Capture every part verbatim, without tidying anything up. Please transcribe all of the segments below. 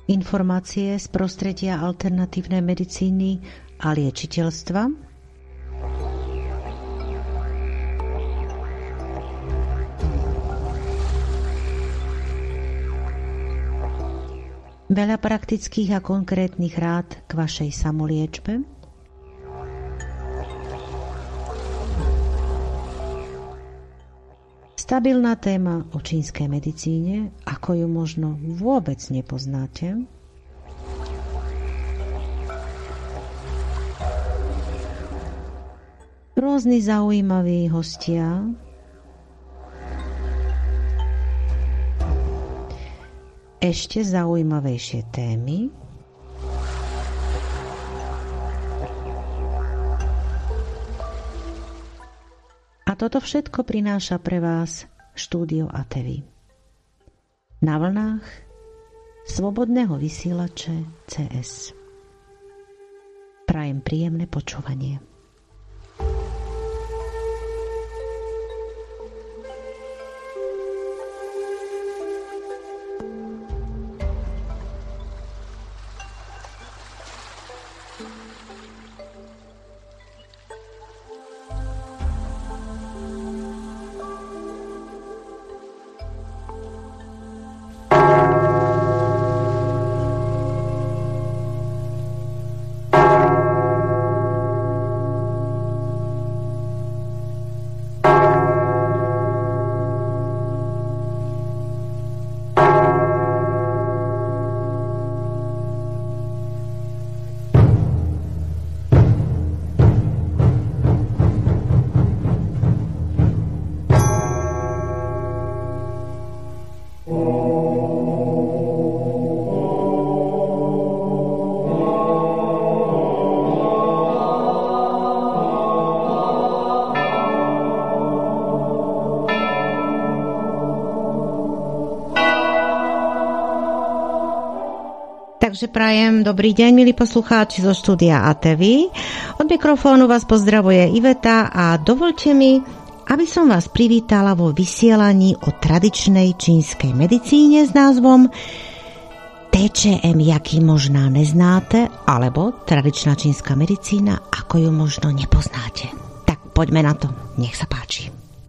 Informácie z prostredia alternatívnej medicíny a liečiteľstva. Veľa praktických a konkrétnych rád k vašej samoliečbe. Stabilná téma o čínskej medicíne, ako ju možno vôbec nepoznáte. Rôzni zaujímaví hostia. Ešte zaujímavejšie témy. A toto všetko prináša pre vás štúdio á té vé. Na vlnách slobodného vysielače cé es. Prajem príjemné počúvanie. Takže prajem dobrý deň, milí poslucháči zo štúdia á té vé. Od mikrofónu vás pozdravuje Iveta a dovoľte mi, aby som vás privítala vo vysielaní o tradičnej čínskej medicíne s názvom té čé em, jaký možná neznáte, alebo tradičná čínska medicína, ako ju možno nepoznáte. Tak poďme na to, nech sa páči.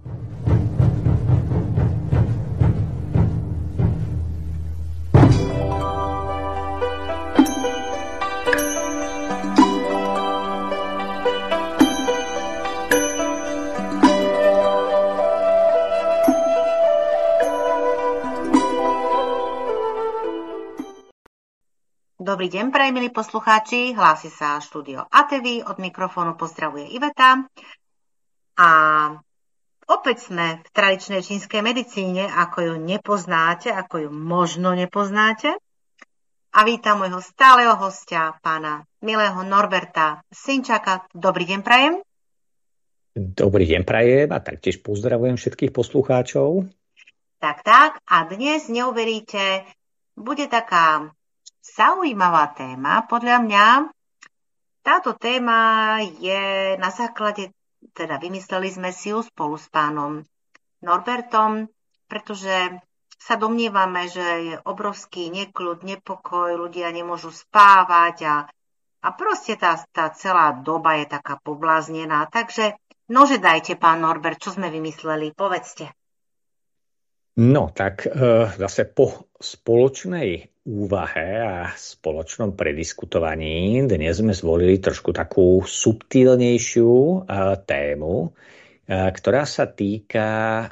Dobrý deň, prajem, milí poslucháči, hlási sa štúdio á té vé, od mikrofónu pozdravuje Iveta. A opäť sme v tradičnej čínskej medicíne, ako ju nepoznáte, ako ju možno nepoznáte. A vítam môjho stáleho hostia, pána milého Norberta Sinčaka. Dobrý deň, prajem. Dobrý deň, prajem a taktiež pozdravujem všetkých poslucháčov. Tak, tak, a dnes neuveríte, bude taká zaujímavá téma. Podľa mňa táto téma je na základe, teda vymysleli sme si ju spolu s pánom Norbertom, pretože sa domnievame, že je obrovský nekľud, nepokoj, ľudia nemôžu spávať a, a proste tá, tá celá doba je taká pobláznená. Takže nože dajte, pán Norbert, čo sme vymysleli, povedzte. No, tak e, zase po spoločnej úvahe a spoločnom prediskutovaní dnes sme zvolili trošku takú subtilnejšiu e, tému, e, ktorá sa týka e,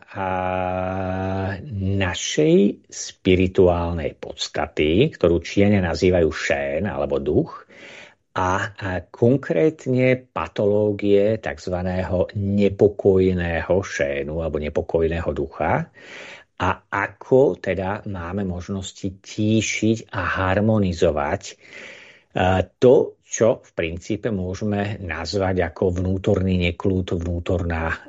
našej spirituálnej podstaty, ktorú Číňania nazývajú šén alebo duch, a, a konkrétne patológie tzv. Nepokojného šénu alebo nepokojného ducha. A ako teda máme možnosti tíšiť a harmonizovať to, čo v princípe môžeme nazvať ako vnútorný nekľud, vnútorná,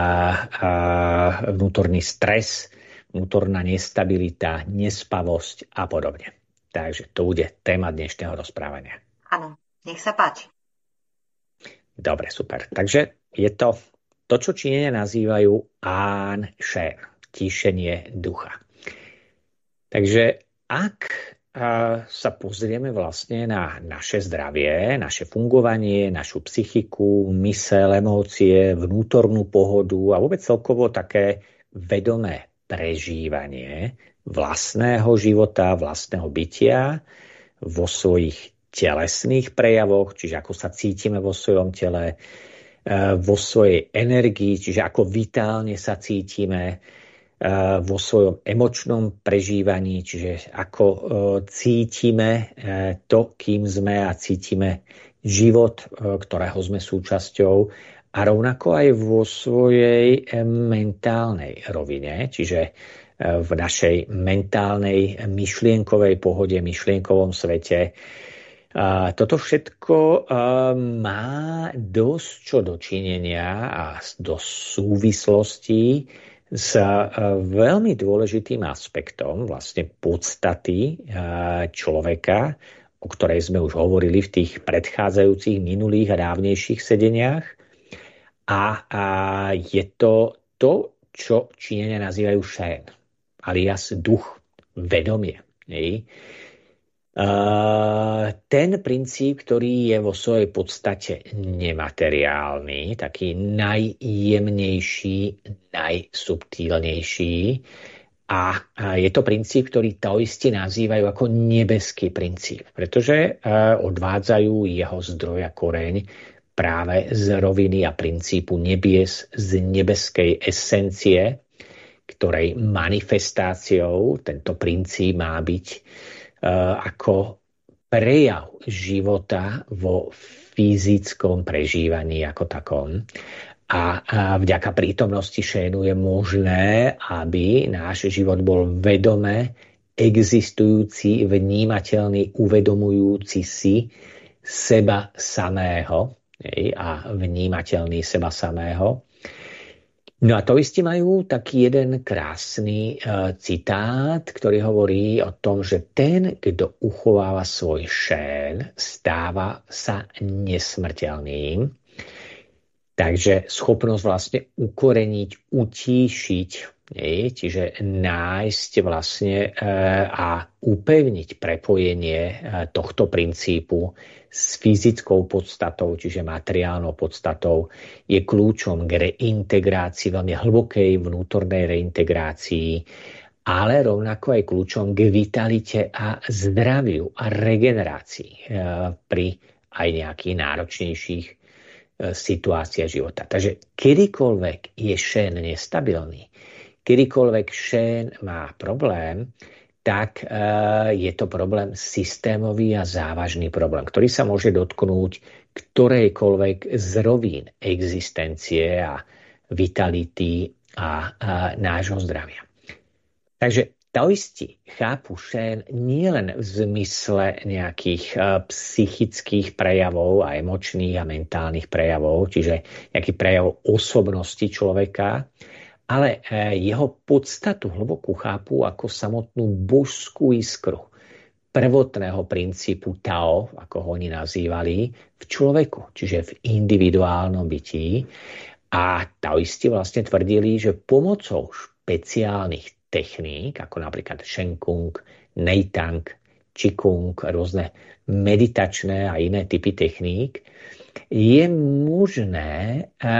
vnútorný stres, vnútorná nestabilita, nespavosť a podobne. Takže to bude téma dnešného rozprávania. Áno, nech sa páči. Dobre, super. Takže je to to, čo Číňania nazývajú An Shen. Tíšenie ducha. Takže ak sa pozrieme vlastne na naše zdravie, naše fungovanie, našu psychiku, myseľ, emócie, vnútornú pohodu a vôbec celkovo také vedomé prežívanie vlastného života, vlastného bytia vo svojich telesných prejavoch, čiže ako sa cítime vo svojom tele, vo svojej energii, čiže ako vitálne sa cítime, vo svojom emočnom prežívaní, čiže ako cítime to, kým sme a cítime život, ktorého sme súčasťou a rovnako aj vo svojej mentálnej rovine, čiže v našej mentálnej myšlienkovej pohode, myšlienkovom svete. Toto všetko má dosť čo dočinenia a dosť súvislostí s veľmi dôležitým aspektom vlastne podstaty človeka, o ktorej sme už hovorili v tých predchádzajúcich minulých a dávnejších sedeniach. A, a je to to, čo Číňania nazývajú Shen, alias duch, vedomie. Nie? Uh, ten princíp, ktorý je vo svojej podstate nemateriálny, taký najjemnejší, najsubtílnejší a, a je to princíp, ktorý taoisti nazývajú ako nebeský princíp, pretože uh, odvádzajú jeho zdroj a koreň práve z roviny a princípu nebies, z nebeskej esencie, ktorej manifestáciou tento princíp má byť ako prejav života vo fyzickom prežívaní ako takom. A vďaka prítomnosti Shenu je možné, aby náš život bol vedome existujúci, vnímateľný, uvedomujúci si seba samého a vnímateľný seba samého. No a taoisti majú taký jeden krásny uh, citát, ktorý hovorí o tom, že ten, kto uchováva svoj šén, stáva sa nesmrteľným. Takže schopnosť vlastne ukoreniť, utíšiť, nie? Čiže nájsť vlastne uh, a upevniť prepojenie uh, tohto princípu s fyzickou podstatou, čiže materiálnou podstatou, je kľúčom k reintegrácii, veľmi hlbokej vnútornej reintegrácii, ale rovnako aj kľúčom k vitalite a zdraviu a regenerácii pri aj nejakých náročnejších situáciách života. Takže kedykoľvek je Shen nestabilný, kedykoľvek Shen má problém, tak je to problém systémový a závažný problém, ktorý sa môže dotknúť ktorejkoľvek z rovín existencie a vitality a, a nášho zdravia. Takže taoisti chápu Shen nielen v zmysle nejakých psychických prejavov a emočných a mentálnych prejavov, čiže nejaký prejav osobnosti človeka, ale jeho podstatu hlbokú chápu ako samotnú božskú iskru prvotného princípu Tao, ako ho oni nazývali, v človeku, čiže v individuálnom bytí. A taoisti vlastne tvrdili, že pomocou špeciálnych techník, ako napríklad Shen Kung, Neitang, Qigong, rôzne meditačné a iné typy techník, je možné e,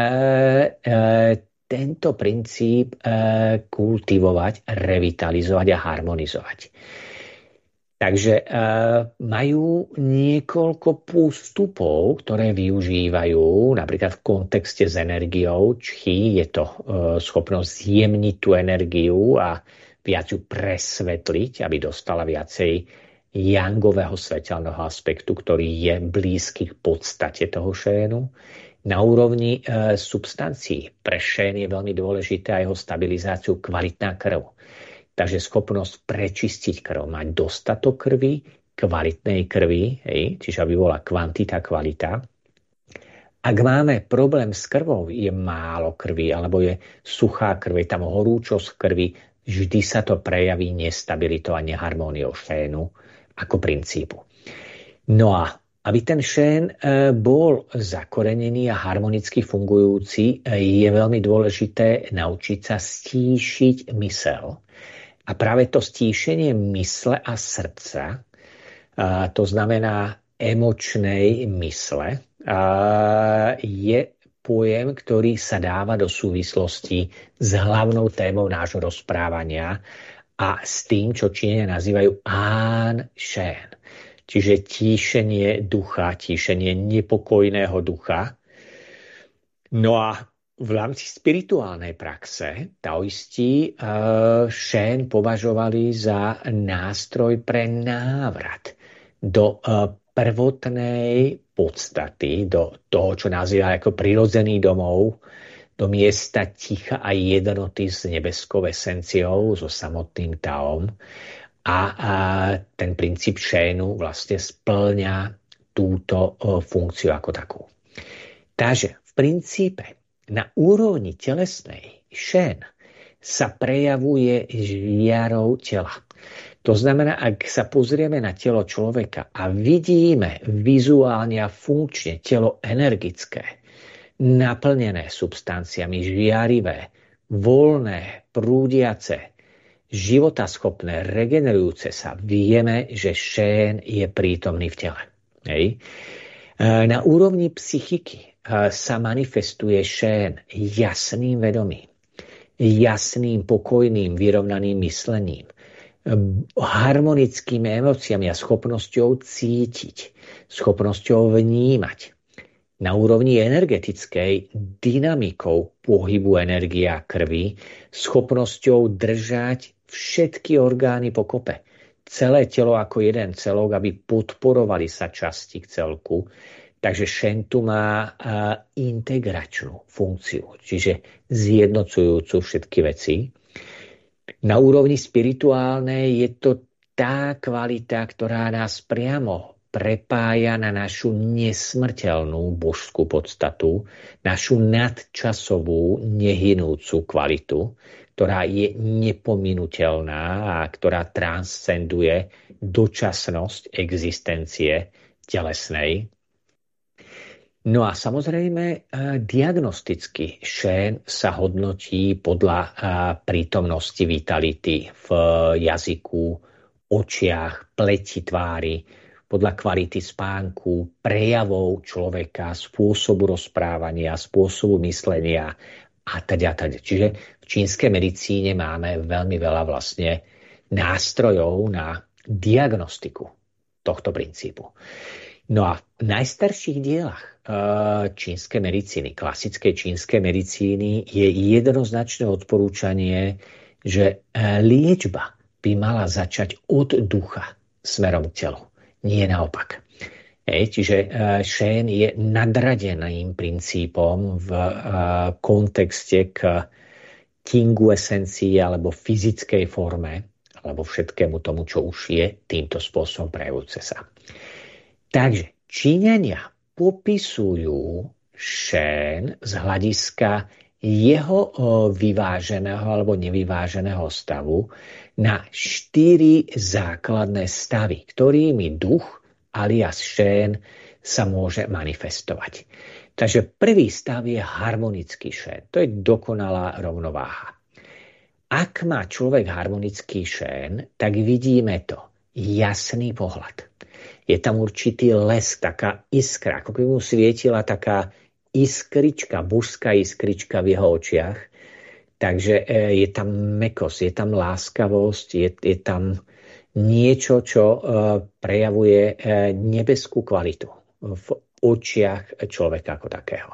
e, tento princíp e, kultivovať, revitalizovať a harmonizovať. Takže e, majú niekoľko postupov, ktoré využívajú, napríklad v kontexte s energiou, či je to e, schopnosť zjemniť tú energiu a viac ju presvetliť, aby dostala viacej yangového svetelného aspektu, ktorý je blízky k podstate toho šénu. Na úrovni e, substancií pre šén je veľmi dôležité aj jeho stabilizáciu kvalitná krv. Takže schopnosť prečistiť krv, mať dostatok krvi, kvalitnej krvi, hej, čiže aby bola kvantita, kvalita. Ak máme problém s krvou, je málo krvi, alebo je suchá krv, je tam horúčosť krvi, vždy sa to prejaví nestabilitou a neharmóniou šénu ako princípu. No a aby ten šén bol zakorenený a harmonicky fungujúci, je veľmi dôležité naučiť sa stíšiť myseľ. A práve to stíšenie mysle a srdca to znamená emočnej mysle, je pojem, ktorý sa dáva do súvislosti s hlavnou témou nášho rozprávania a s tým, čo Číňania nazývajú An Shen, čiže tíšenie ducha, tíšenie nepokojného ducha. No a v rámci spirituálnej praxe taoisti uh, Shen považovali za nástroj pre návrat do uh, prvotnej podstaty, do toho, čo nazýva ako prirodzený domov, do miesta ticha a jednoty s nebeskou esenciou, so samotným Taom. A, a ten princíp Shenu vlastne spĺňa túto uh, funkciu ako takú. Takže v princípe na úrovni telesnej Shen sa prejavuje žiarou tela. To znamená, ak sa pozrieme na telo človeka a vidíme vizuálne a funkčne telo energické, naplnené substanciami, žiarivé, voľné, prúdiace, životaschopné, regenerujúce sa, vieme, že Shen je prítomný v tele. Hej. Na úrovni psychiky sa manifestuje Shen jasným vedomím, jasným, pokojným, vyrovnaným myslením, harmonickými emóciami a schopnosťou cítiť, schopnosťou vnímať. Na úrovni energetickej dynamikou pohybu energie a krvi, schopnosťou držať všetky orgány pokope, celé telo ako jeden celok, aby podporovali sa časti k celku. Takže Shen tu má uh, integračnú funkciu, čiže zjednocujúcu všetky veci. Na úrovni spirituálnej je to tá kvalita, ktorá nás priamo prepája na našu nesmrteľnú božskú podstatu, našu nadčasovú, nehynúcu kvalitu, ktorá je nepominuteľná a ktorá transcenduje dočasnosť existencie telesnej. No a samozrejme, diagnosticky Shen sa hodnotí podľa prítomnosti vitality v jazyku, očiach, pleti tvári, podľa kvality spánku, prejavov človeka, spôsobu rozprávania, spôsobu myslenia a teda, teda. Čiže v čínskej medicíne máme veľmi veľa vlastne nástrojov na diagnostiku tohto princípu. No a v najstarších dielach čínskej medicíny, klasickej čínskej medicíny je jednoznačné odporúčanie, že liečba by mala začať od ducha smerom k telu, nie naopak. Hej, čiže Shen je nadradeným princípom v kontexte k Qingu esencii alebo fyzickej forme, alebo všetkému tomu, čo už je týmto spôsobom prejavujúce sa. Takže Číňania popisujú Shen z hľadiska jeho vyváženého alebo nevyváženého stavu na štyri základné stavy, ktorými duch alias Shen sa môže manifestovať. Takže prvý stav je harmonický Shen. To je dokonalá rovnováha. Ak má človek harmonický Shen, tak vidíme to. Jasný pohľad. Je tam určitý lesk, taká iskra, ako keby mu svietila taká iskrička, božská iskrička v jeho očiach. Takže je tam mekosť, je tam láskavosť, je, je tam niečo, čo prejavuje nebeskú kvalitu v očiach človeka ako takého.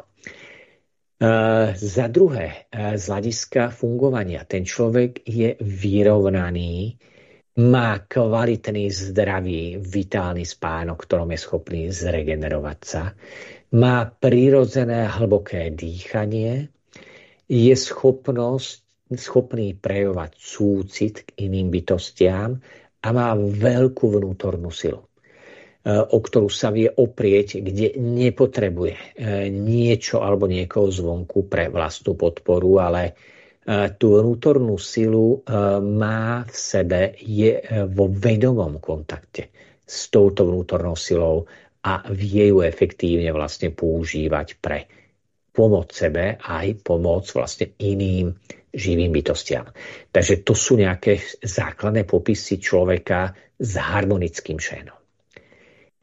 Za druhé, z hľadiska fungovania, ten človek je vyrovnaný, má kvalitný, zdravý, vitálny spánok, ktorom je schopný zregenerovať sa, má prirodzené hlboké dýchanie, je schopnosť, schopný prejavovať súcit k iným bytostiam a má veľkú vnútornú silu, o ktorú sa vie oprieť, kde nepotrebuje niečo alebo niekoho zvonku pre vlastnú podporu, ale tú vnútornú silu má v sebe, je vo vedomom kontakte s touto vnútornou silou a vie ju efektívne vlastne používať pre pomoc sebe aj pomoc vlastne iným živým bytostiam. Takže to sú nejaké základné popisy človeka s harmonickým Shenom.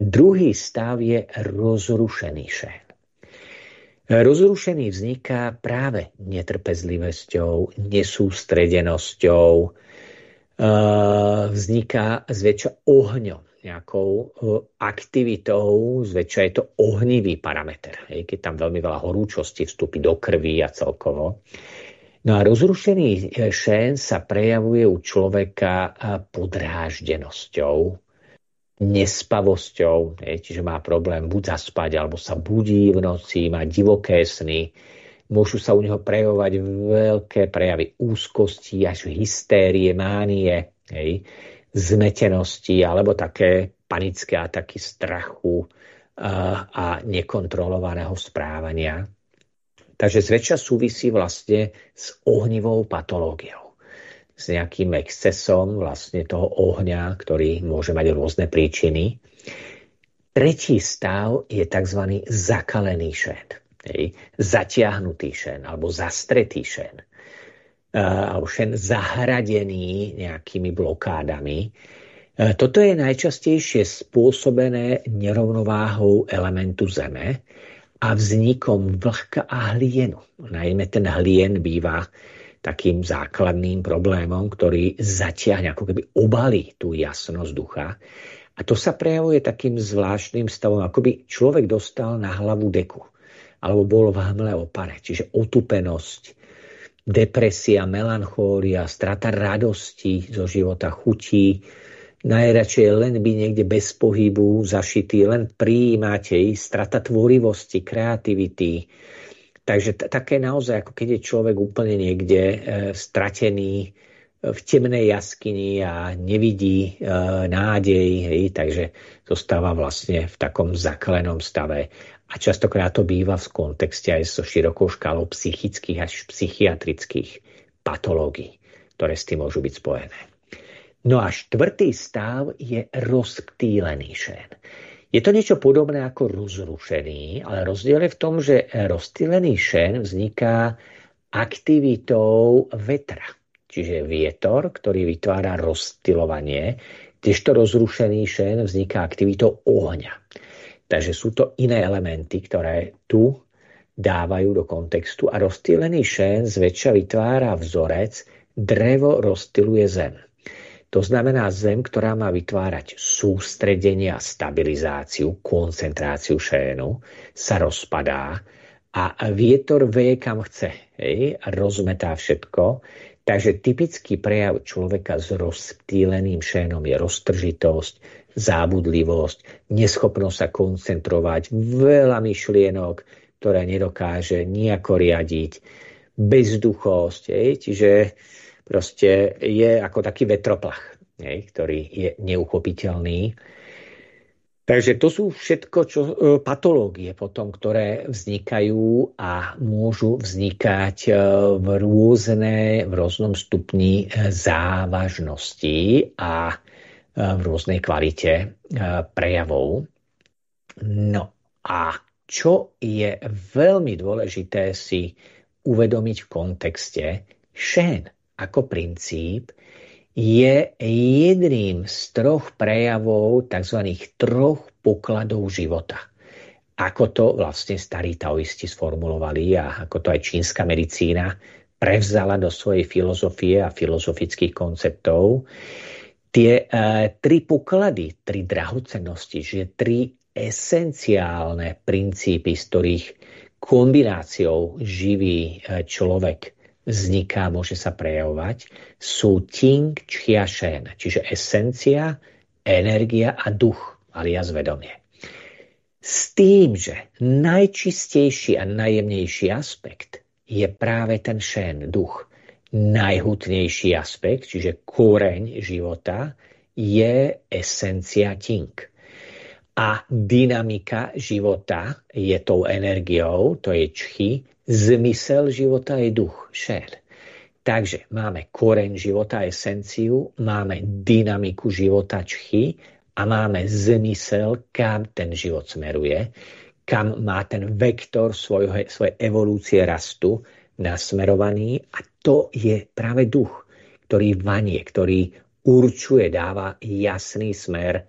Druhý stav je rozrušený šén. Rozrušený vzniká práve netrpezlivosťou, nesústredenosťou, vzniká zväčša ohňom, nejakou aktivitou, zväčša je to ohnivý parameter, keď tam veľmi veľa horúčosti vstúpi do krvi a celkovo. No a rozrušený šén sa prejavuje u človeka podráždenosťou, nespavosťou, čiže má problém buď zaspať, alebo sa budí v noci, má divoké sny. Môžu sa u neho prejavovať veľké prejavy úzkosti, až hystérie, mánie, hej, zmetenosti, alebo také panické ataky strachu a, a nekontrolovaného správania. Takže zväčša súvisí vlastne s ohnivou patológiou. S nejakým excesom vlastne toho ohňa, ktorý môže mať rôzne príčiny. Tretí stav je tzv. Zakalený šén. Hej. Zatiahnutý šén alebo zastretý šén. Alebo šén zahradený nejakými blokádami. Toto je najčastejšie spôsobené nerovnováhou elementu Zeme a vznikom vlhka a hlienu. Najmä ten hlien býva takým základným problémom, ktorý zatiahne, ako keby obalí tú jasnosť ducha. A to sa prejavuje takým zvláštnym stavom, ako by človek dostal na hlavu deku, alebo bol v hmle opare, čiže otupenosť, depresia, melanchólia, strata radosti zo života, chutí, najradšej len byť niekde bez pohybu, zašitý, len prijímať, strata tvorivosti, kreativity. Takže t- také naozaj, ako keď je človek úplne niekde e, stratený v temnej jaskyni a nevidí e, nádej, hej, takže zostáva vlastne v takom zakalenom stave. A častokrát to býva v kontexte aj so širokou škálou psychických až psychiatrických patológií, ktoré s tým môžu byť spojené. No a štvrtý stav je rozptýlený šén. Je to niečo podobné ako rozrušený, ale rozdiel je v tom, že rozptýlený šén vzniká aktivitou vetra. Čiže vietor, ktorý vytvára rozptýlovanie, kdežto rozrušený šén vzniká aktivitou ohňa. Takže sú to iné elementy, ktoré tu dávajú do kontextu a rozptýlený šén zväčša vytvára vzorec, drevo rozptýluje zem. To znamená zem, ktorá má vytvárať sústredenie a stabilizáciu, koncentráciu šénu, sa rozpadá a vietor veje kam chce, hej, a rozmetá všetko. Takže typický prejav človeka s rozptýleným šénom je roztržitosť, zábudlivosť, neschopnosť sa koncentrovať, veľa myšlienok, ktoré nedokáže nejako riadiť, bezduchosť, hej, čiže proste je ako taký vetroplach, hej, ktorý je neuchopiteľný. Takže to sú všetko čo, patológie potom, ktoré vznikajú a môžu vznikať v, rôzne, v rôznom stupni závažnosti a v rôznej kvalite prejavov. No a čo je veľmi dôležité si uvedomiť v kontexte, šén ako princíp je jedným z troch prejavov tzv. Troch pokladov života. Ako to vlastne starí taoisti sformulovali a ako to aj čínska medicína prevzala do svojej filozofie a filozofických konceptov. Tie e, tri poklady, tri drahocennosti, že tri esenciálne princípy, z ktorých kombináciou živý človek vzniká, môže sa prejavovať, sú Ting, Chia, Shen, čiže esencia, energia a duch, alias vedomie. S tým, že najčistejší a najjemnejší aspekt je práve ten Shen, duch. Najhutnejší aspekt, čiže koreň života, je esencia Ting. A dynamika života je tou energiou, to je Chi, zmysel života je duch, Shen. Takže máme koreň života, esenciu, máme dynamiku života, Chi, a máme zmysel, kam ten život smeruje, kam má ten vektor svojho, svojej evolúcie rastu nasmerovaný, a to je práve duch, ktorý vanie, ktorý určuje, dáva jasný smer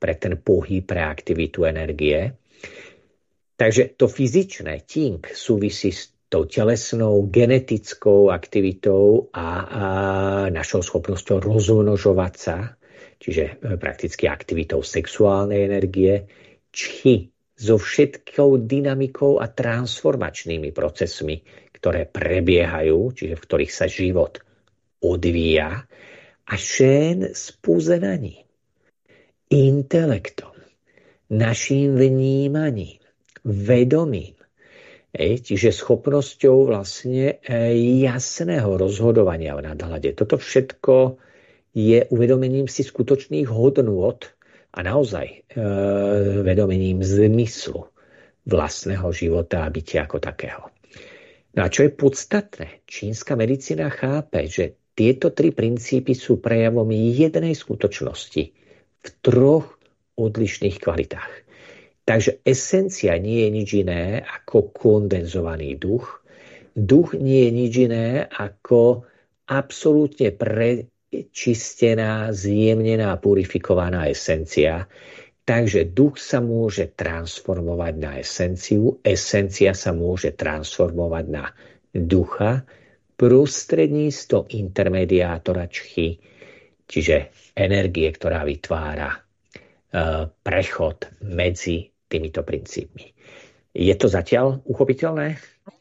pre ten pohyb, pre aktivitu energie. Takže to fyzičné, ting, súvisí s tou telesnou, genetickou aktivitou a, a našou schopnosťou rozmnožovať sa, čiže prakticky aktivitou sexuálnej energie, či so všetkou dynamikou a transformačnými procesmi, ktoré prebiehajú, čiže v ktorých sa život odvíja, a šén s púzenaním, intelektom, naším vnímaním, vedomím, Ej, čiže schopnosťou vlastne jasného rozhodovania v nadhľade. Toto všetko je uvedomením si skutočných hodnôt a naozaj e, vedomením zmyslu vlastného života a bytia ako takého. No a čo je podstatné, čínska medicína chápe, že tieto tri princípy sú prejavom jednej skutočnosti v troch odlišných kvalitách. Takže esencia nie je nič iné ako kondenzovaný duch. Duch nie je nič iné ako absolútne prečistená, zjemnená, purifikovaná esencia. Takže duch sa môže transformovať na esenciu, esencia sa môže transformovať na ducha prostredníctvom intermediátora čchy, čiže energie, ktorá vytvára uh, prechod medzi týmito princípmi. Je to zatiaľ uchopiteľné?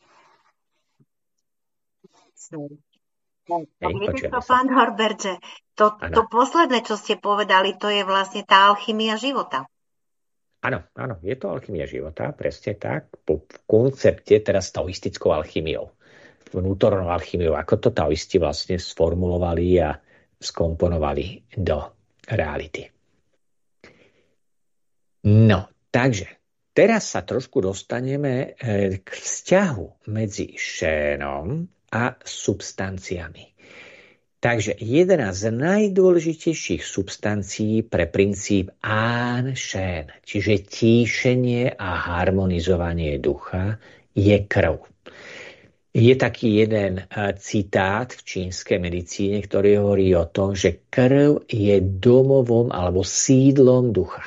Hej, to, pán Horberže, to, to posledné, čo ste povedali, to je vlastne tá alchymia života. Áno, áno, je to alchymia života, presne tak, po koncepte teraz taoistickou alchymiou, vnútornou alchymiou, ako to taoisti vlastne sformulovali a skomponovali do reality. No, takže teraz sa trošku dostaneme k vzťahu medzi šénom a substanciami. Takže jedna z najdôležitejších substancií pre princíp An Shen, čiže tíšenie a harmonizovanie ducha, je krv. Je taký jeden citát v čínskej medicíne, ktorý hovorí o tom, že krv je domovom alebo sídlom ducha.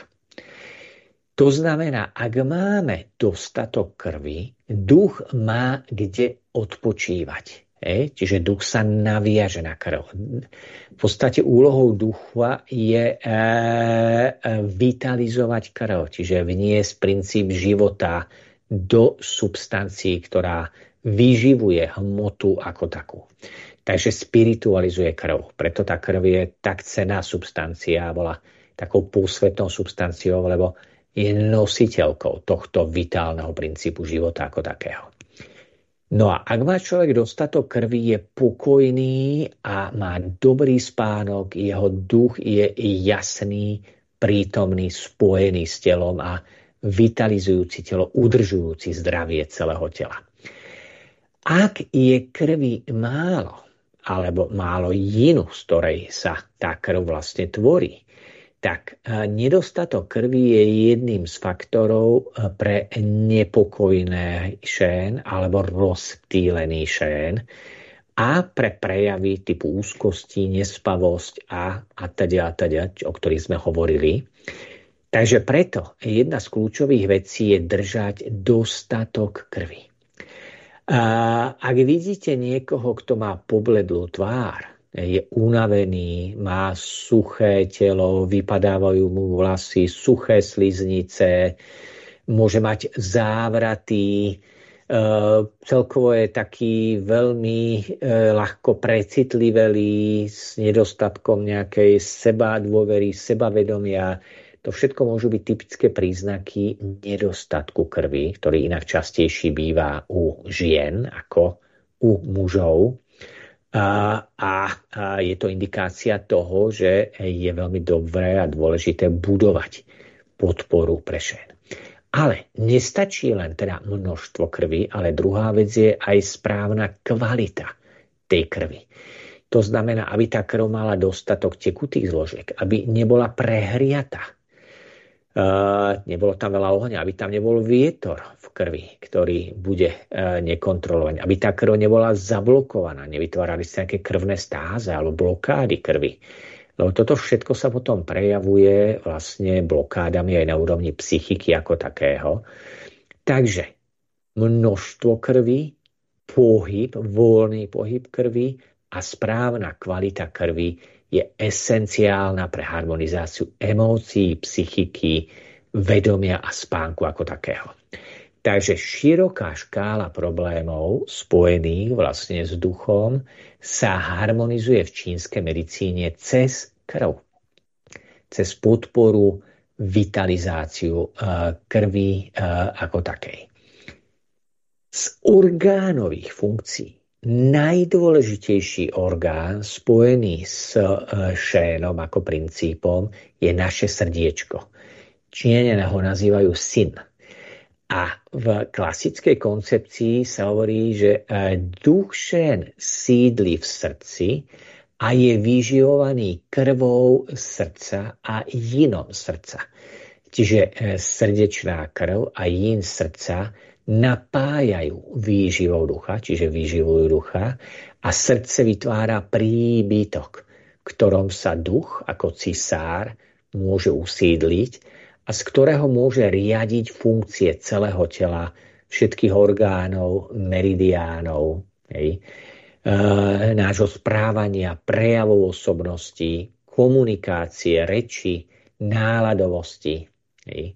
To znamená, ak máme dostatok krvi, duch má kde odpočívať. E? Čiže duch sa naviaže na krv. V podstate úlohou ducha je e, vitalizovať krv, čiže vniesť princíp života do substancií, ktorá vyživuje hmotu ako takú. Takže spiritualizuje krv. Preto tá krv je tak cenná substancia, bola takou posvetnou substanciou, lebo je nositeľkou tohto vitálneho princípu života ako takého. No a ak má človek dostatok krvi, je pokojný a má dobrý spánok, jeho duch je jasný, prítomný, spojený s telom a vitalizujúci telo, udržujúci zdravie celého tela. Ak je krvi málo, alebo málo jinu, z ktorej sa tá krv vlastne tvorí, tak nedostatok krvi je jedným z faktorov pre nepokojné šén alebo rozptýlený šén a pre prejavy typu úzkosti, nespavosť a, a teda, a teda, o ktorých sme hovorili. Takže preto jedna z kľúčových vecí je držať dostatok krvi. A ak vidíte niekoho, kto má pobledlú tvár, je unavený, má suché telo, vypadávajú mu vlasy, suché sliznice, môže mať závraty, e, celkovo je taký veľmi e, ľahko precitlivelý s nedostatkom nejakej seba dôvery, sebavedomia. To všetko môžu byť typické príznaky nedostatku krvi, ktorý inak častejší býva u žien ako u mužov. A, a, a je to indikácia toho, že je veľmi dobré a dôležité budovať podporu pre šén. Ale nestačí len teda množstvo krvi, ale druhá vec je aj správna kvalita tej krvi. To znamená, aby tá krv mala dostatok tekutých zložiek, aby nebola prehriata. Uh, nebolo tam veľa ohňa, aby tam nebol vietor v krvi, ktorý bude uh, nekontrolovaný, aby tá krv nebola zablokovaná, nevytvárali sa nejaké krvné stáze alebo blokády krvi, Lebo toto všetko sa potom prejavuje vlastne blokádami aj na úrovni psychiky ako takého. Takže množstvo krvi, pohyb, voľný pohyb krvi a správna kvalita krvi je esenciálna pre harmonizáciu emócií, psychiky, vedomia a spánku ako takého. Takže široká škála problémov spojených vlastne s duchom sa harmonizuje v čínskej medicíne cez krv. Cez podporu, vitalizáciu krvi ako takej. Z orgánových funkcií najdôležitejší orgán spojený s šénom ako princípom je naše srdiečko. Číňania ho nazývajú sin. A v klasickej koncepcii sa hovorí, že duch šén sídli v srdci a je vyživovaný krvou srdca a jinom srdca. Čiže srdečná krv a yin srdca napájajú výživou ducha, čiže vyživujú ducha a srdce vytvára príbytok, v ktorom sa duch ako cisár môže usídliť a z ktorého môže riadiť funkcie celého tela, všetkých orgánov, meridiánov, hej, e, nášho správania, prejavov osobnosti, komunikácie, reči, náladovosti. Hej.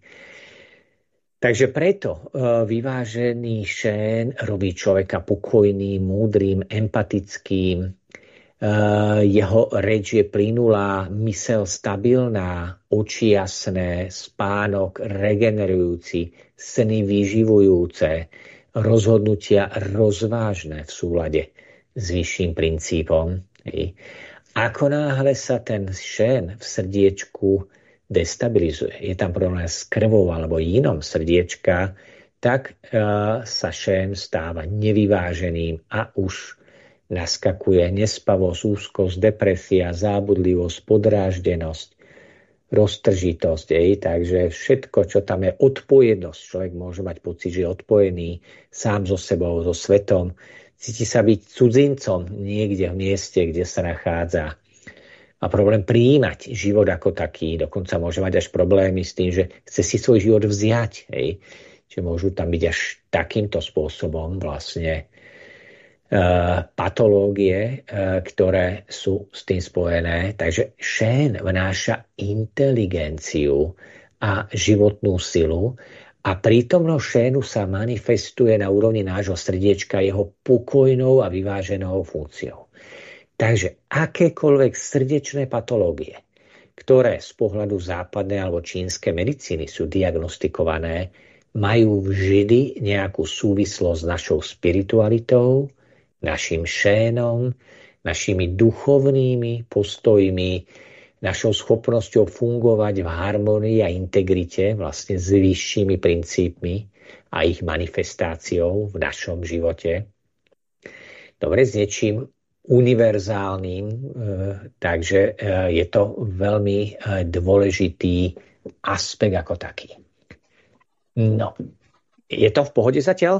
Takže preto e, vyvážený šén robí človeka pokojným, múdrym, empatickým. Uh, jeho reč je plynulá, myseľ stabilná, oči jasné, spánok regenerujúci, sny vyživujúce, rozhodnutia rozvážne v súlade s vyšším princípom. Hej. Ako náhle sa ten šén v srdiečku destabilizuje, je tam problém s krvou alebo inom srdiečka, tak uh, sa šén stáva nevyváženým a už naskakuje nespavosť, úzkosť, depresia, zábudlivosť, podráždenosť, roztržitosť. Ej. Takže všetko, čo tam je, odpojenosť. Človek môže mať pocit, že je odpojený sám so sebou, so svetom. Cíti sa byť cudzincom niekde v mieste, kde sa nachádza. Má problém prijímať život ako taký. Dokonca môže mať až problémy s tým, že chce si svoj život vziať. Ej. Čiže môžu tam byť až takýmto spôsobom vlastne patológie, ktoré sú s tým spojené. Takže šén vnáša inteligenciu a životnú silu a prítomnosť šénu sa manifestuje na úrovni nášho srdiečka jeho pokojnou a vyváženou funkciou. Takže akékoľvek srdečné patológie, ktoré z pohľadu západnej alebo čínskej medicíny sú diagnostikované, majú vždy nejakú súvislosť s našou spiritualitou, našim šénom, našimi duchovnými postojmi, našou schopnosťou fungovať v harmonii a integrite vlastne s vyššími princípmi a ich manifestáciou v našom živote. Dobre, s niečím univerzálnym, takže je to veľmi dôležitý aspekt ako taký. No, je to v pohode zatiaľ?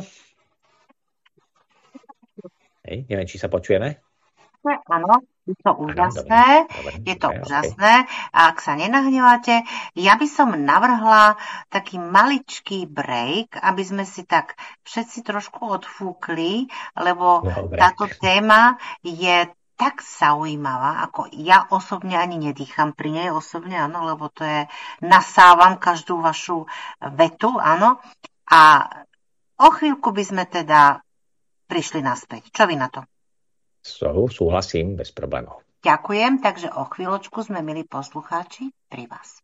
Hej, neviem, či sa počujeme. Áno, je to úžasné. Dobre, je to dobre, úžasné. Okay. A ak sa nenahneváte, ja by som navrhla taký maličký break, aby sme si tak všetci trošku odfúkli, lebo dobre. Táto téma je tak zaujímavá, ako ja osobne ani nedýcham pri nej osobne, áno, lebo to je, nasávam každú vašu vetu, áno. A o chvíľku by sme teda prišli naspäť. Čo vy na to? So, súhlasím, bez problémov. Ďakujem, takže o chvíľočku sme, milí poslucháči, pri vás.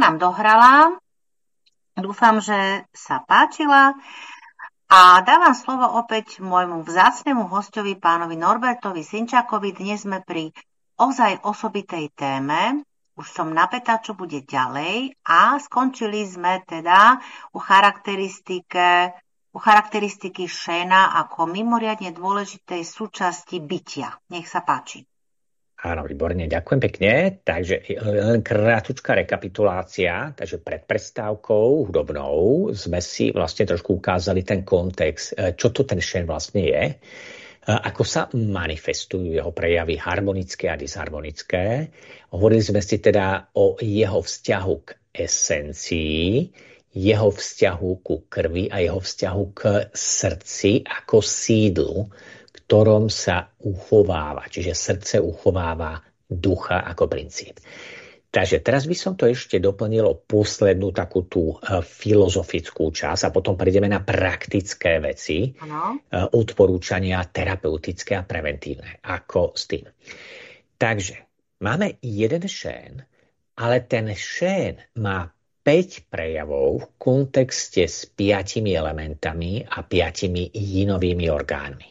vám dohrala. Dúfam, že sa páčila. A dávam slovo opäť môjmu vzácnemu hosťovi, pánovi Norbertovi Sinčákovi. Dnes sme pri ozaj osobitej téme. Už som napätá, čo bude ďalej. A skončili sme teda u charakteristike, u charakteristiky šéna ako mimoriadne dôležitej súčasti bytia. Nech sa páči. Áno, výborne, ďakujem pekne. Takže len krátučká rekapitulácia. Takže pred prestávkou hudobnou sme si vlastne trošku ukázali ten kontext, čo to ten šén vlastne je, ako sa manifestujú jeho prejavy harmonické a disharmonické. Hovorili sme si teda o jeho vzťahu k esencii, jeho vzťahu ku krvi a jeho vzťahu k srdci ako sídlu, ktorom sa uchováva. Čiže srdce uchováva ducha ako princíp. Takže teraz by som to ešte doplnil o poslednú takú tú filozofickú časť a potom prejdeme na praktické veci, ano. Odporúčania terapeutické a preventívne. Ako s tým. Takže máme jeden šén, ale ten šén má päť prejavov v kontexte s piatimi elementami a piatimi jinovými orgánmi.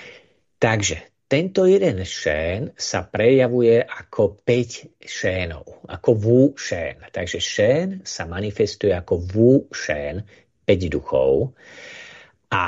Takže tento jeden šén sa prejavuje ako päť šénov, ako Wu šén. Takže šén sa manifestuje ako Wu šén, päť duchov. A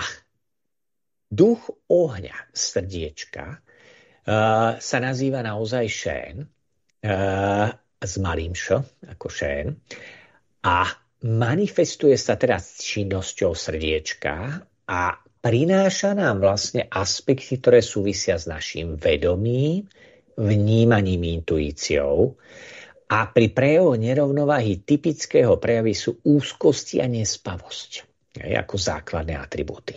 duch ohňa, srdiečka, uh, sa nazýva naozaj šén, uh, s malým š, ako šén. A manifestuje sa teda s činnosťou srdiečka a prináša nám vlastne aspekty, ktoré súvisia s našim vedomím, vnímaním, intuíciou. A pri prejavu nerovnováhy typického prejavy sú úzkosti a nespavosť, ako základné atribúty.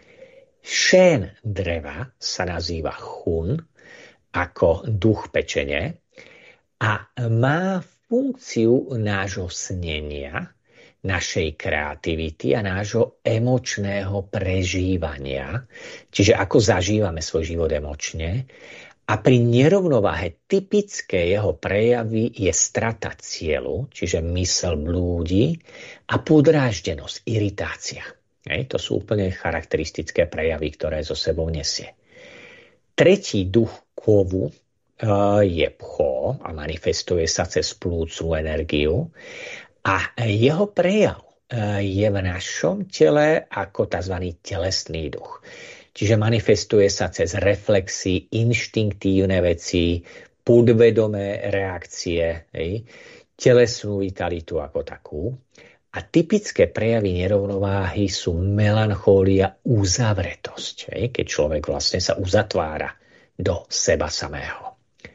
Šén dreva sa nazýva chun, ako duch pečene, a má funkciu nášho snenia, našej kreativity a nášho emočného prežívania, čiže ako zažívame svoj život emočne. A pri nerovnováhe typické jeho prejavy je strata cieľu, čiže mysel blúdi, a podráždenosť, iritácia. Hej, to sú úplne charakteristické prejavy, ktoré so sebou nesie. Tretí duch kovu je pcho a manifestuje sa cez plúcnu energiu. A jeho prejav je v našom tele ako tzv. Telesný duch. Čiže manifestuje sa cez reflexy, inštinktívne veci, podvedomé reakcie, hej, telesnú vitalitu ako takú. A typické prejavy nerovnováhy sú melanchólia, uzavretosť, hej, keď človek vlastne sa uzatvára do seba samého.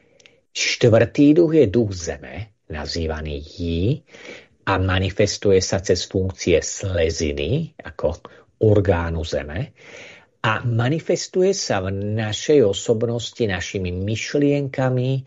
Štvrtý duch je duch zeme, nazývaný Yi, a manifestuje sa cez funkcie sleziny ako orgánu zeme a manifestuje sa v našej osobnosti našimi myšlienkami, e,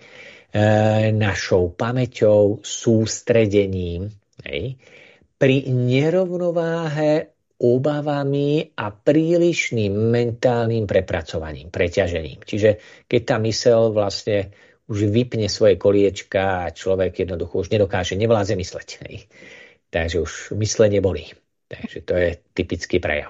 našou pamäťou, sústredením, hej, pri nerovnováhe, obavami a prílišným mentálnym prepracovaním, preťažením. Čiže keď tá myseľ vlastne už vypne svoje koliečka a človek jednoducho už nedokáže, nevládze mysleť. Hej. Takže už myslenie bolí. Takže to je typický prejav.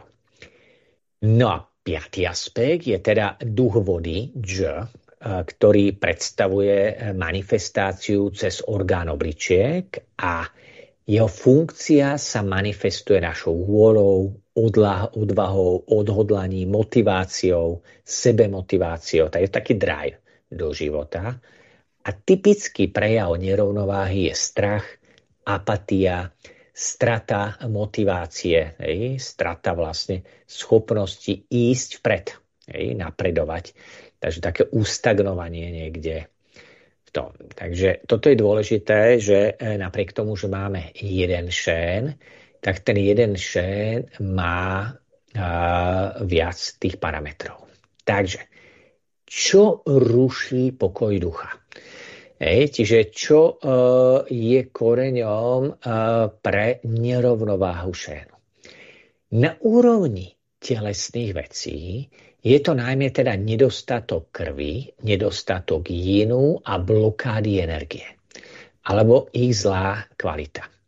No a piatý aspekt je teda duch vody, dž, ktorý predstavuje manifestáciu cez orgán obličiek a jeho funkcia sa manifestuje našou vôľou, odvahou, odhodlaním, motiváciou, sebemotiváciou. To je taký drive do života. A typický prejav nerovnováhy je strach, apatia, strata motivácie, hej, strata vlastne schopnosti ísť vpred, hej, napredovať. Takže také ustagnovanie niekde v tom. Takže toto je dôležité, že napriek tomu, že máme jeden šén, tak ten jeden šén má uh, viac tých parametrov. Takže čo ruší pokoj ducha? Hej, čiže čo uh, je koreňom uh, pre nerovnováhu šénu? Na úrovni telesných vecí je to najmä teda nedostatok krvi, nedostatok jinu a blokády energie. Alebo ich zlá kvalita.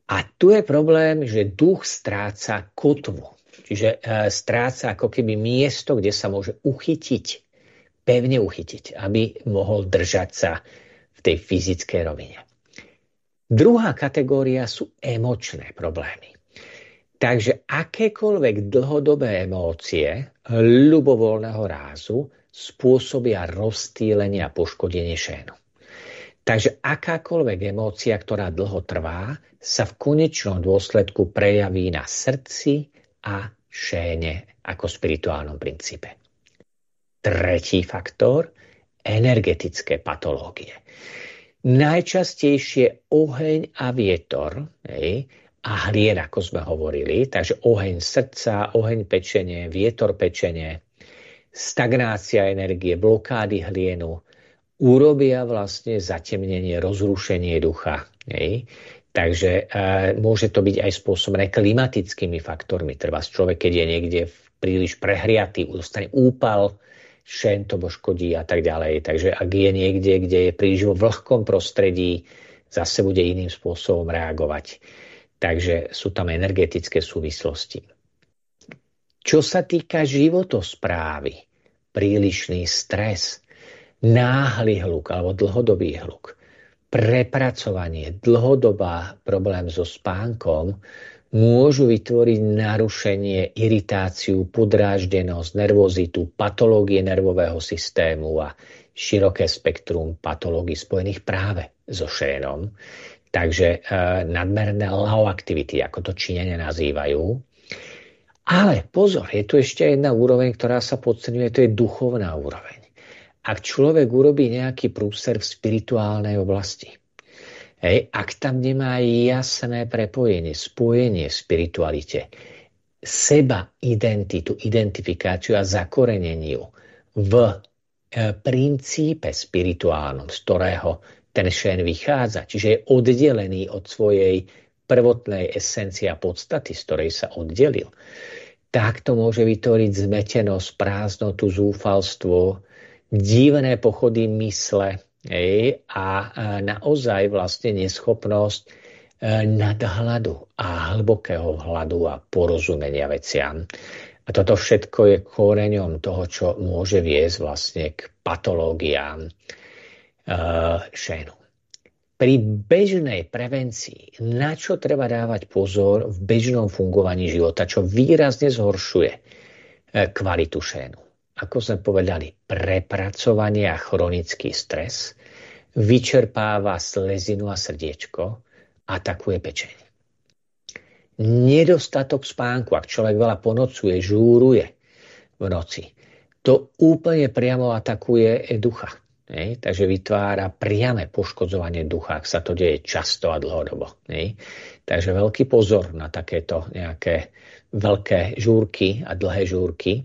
A tu je problém, že duch stráca kotvu. Čiže e, stráca ako keby miesto, kde sa môže uchytiť, pevne uchytiť, aby mohol držať sa v tej fyzickej rovine. Druhá kategória sú emočné problémy. Takže akékoľvek dlhodobé emócie ľubovoľného rázu spôsobia rozptýlenie a poškodenie šénu. Takže akákoľvek emócia, ktorá dlho trvá, sa v konečnom dôsledku prejaví na srdci a šéne ako spirituálnom princípe. Tretí faktor, energetické patológie. Najčastejšie oheň a vietor, hej, a hlien, ako sme hovorili, takže oheň srdca, oheň pečenie, vietor pečenie, stagnácia energie, blokády hlienu, urobia vlastne zatemnenie, rozrušenie ducha. Hej. Takže e, môže to byť aj spôsobené klimatickými faktormi. Treba človek, keď je niekde príliš prehriatý, dostane úpal, šén to poškodí a tak ďalej. Takže ak je niekde, kde je príliš vo vlhkom prostredí, zase bude iným spôsobom reagovať. Takže sú tam energetické súvislosti. Čo sa týka životosprávy, prílišný stres, náhly hluk alebo dlhodobý hluk, prepracovanie, dlhodobá problém so spánkom môžu vytvoriť narušenie, iritáciu, podráždenosť, nervozitu, patológie nervového systému a široké spektrum patológií spojených práve so šénom. Takže e, nadmerné low activity, ako to Číňania nazývajú. Ale pozor, je tu ešte jedna úroveň, ktorá sa podceňuje, to je duchovná úroveň. Ak človek urobí nejaký prúser v spirituálnej oblasti, hej, ak tam nemá jasné prepojenie, spojenie v spiritualite, seba identitu, identifikáciu a zakoreneniu v e, princípe spirituálnom, z ktorého ten šén vychádza, čiže je oddelený od svojej prvotnej esencie a podstaty, z ktorej sa oddelil, tak to môže vytvoriť zmetenosť, prázdnotu, zúfalstvo, divné pochody mysle, hej, a naozaj vlastne neschopnosť nadhľadu a hlbokého hľadu a porozumenia veciam. A toto všetko je koreňom toho, čo môže viesť vlastne k patológiám uh, šénu. Pri bežnej prevencii, na čo treba dávať pozor v bežnom fungovaní života, čo výrazne zhoršuje kvalitu šénu. Ako sme povedali, prepracovanie a chronický stres vyčerpáva slezinu a srdiečko, atakuje pečeň. Nedostatok spánku, ak človek veľa ponocuje, žúruje v noci, to úplne priamo atakuje ducha. Nej? Takže vytvára priame poškodzovanie ducha, ak sa to deje často a dlhodobo. Nej? Takže veľký pozor na takéto nejaké veľké žúrky a dlhé žúrky.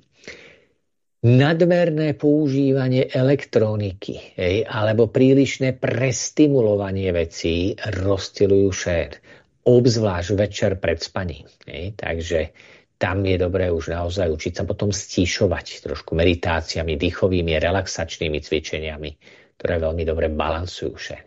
Nadmerné používanie elektroniky, hej, alebo prílišné prestimulovanie vecí rozptýľujú šén, obzvlášť večer pred spaním. Hej. Takže tam je dobré už naozaj učiť sa potom stíšovať trošku meditáciami, dýchovými, relaxačnými cvičeniami, ktoré veľmi dobre balansujú šén.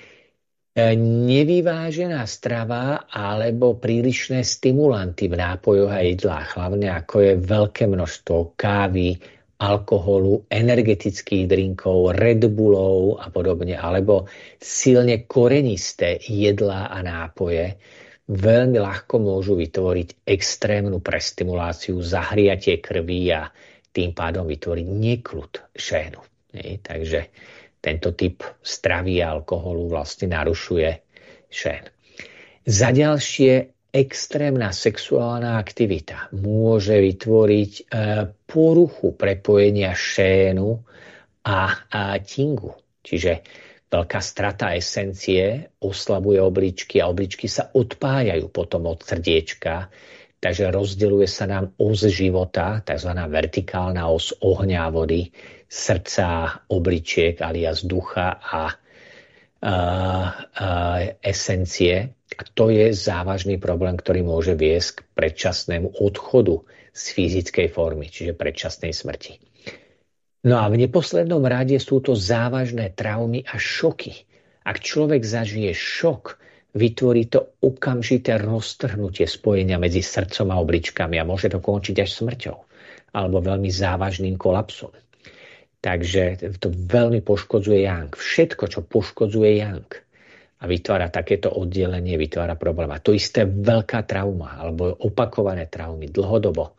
Nevyvážená strava alebo prílišné stimulanty v nápojoch a jedlách, hlavne ako je veľké množstvo kávy, alkoholu, energetických drinkov, Red Bullov a podobne, alebo silne korenisté jedlá a nápoje, veľmi ľahko môžu vytvoriť extrémnu prestimuláciu, zahriatie krví a tým pádom vytvoriť nekľud šénu. Takže tento typ stravy a alkoholu vlastne narušuje šén. Za ďalšie, extrémna sexuálna aktivita môže vytvoriť e, poruchu prepojenia šénu a, a tingu. Čiže veľká strata esencie oslabuje obličky a obličky sa odpájajú potom od srdiečka, takže rozdeľuje sa nám os života, tzv. Vertikálna os ohňa a vody, srdca, obličiek alias ducha a, a, a esencie. A to je závažný problém, ktorý môže viesť k predčasnému odchodu z fyzickej formy, čiže predčasnej smrti. No a v neposlednom rade sú to závažné traumy a šoky. Ak človek zažije šok vytvorí to okamžité roztrhnutie spojenia medzi srdcom a obličkami a môže to končiť až smrťou alebo veľmi závažným kolapsom. Takže to veľmi poškodzuje yang. Všetko, čo poškodzuje yang a vytvára takéto oddelenie, vytvára problém. A to isté veľká trauma alebo opakované traumy dlhodobo.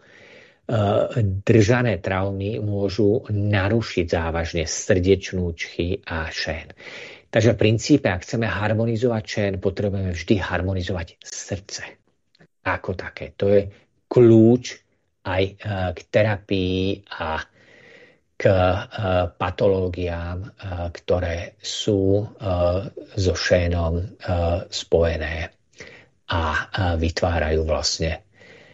Držané traumy môžu narušiť závažne srdečnú čchy a šén. Takže v princípe, ak chceme harmonizovať šén, potrebujeme vždy harmonizovať srdce. Ako také. To je kľúč aj k terapii a k patológiám, ktoré sú so šénom spojené a vytvárajú vlastne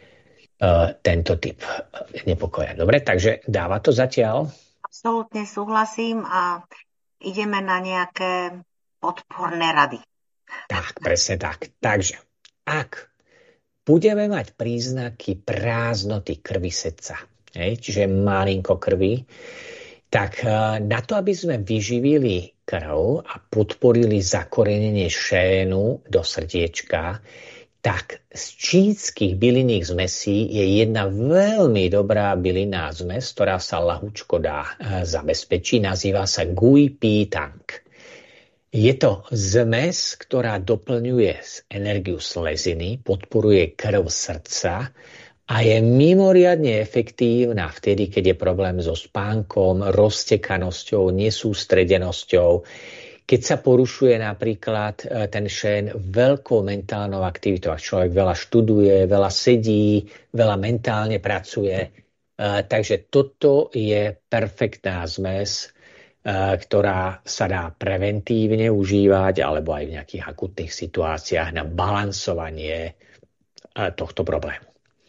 tento typ nepokoja. Dobre, takže dáva to zatiaľ? Absolútne súhlasím a ideme na nejaké podporné rady. Tak, presne tak. Takže, ak budeme mať príznaky prázdnoty krvi srdca, čiže malinko krvi, tak na to, aby sme vyživili krv a podporili zakorenenie šénu do srdiečka, tak z čínskych bylinných zmesí je jedna veľmi dobrá bylinná zmes, ktorá sa ľahúčko dá zabezpečiť. Nazýva sa Gui Pi Tang. Je to zmes, ktorá doplňuje energiu sleziny, podporuje krv srdca a je mimoriadne efektívna vtedy, keď je problém so spánkom, roztekanosťou, nesústredenosťou. Keď sa porušuje napríklad ten šén veľkou mentálnou aktivitou, ak človek veľa študuje, veľa sedí, veľa mentálne pracuje. Takže toto je perfektná zmes, ktorá sa dá preventívne užívať alebo aj v nejakých akutných situáciách na balansovanie tohto problému.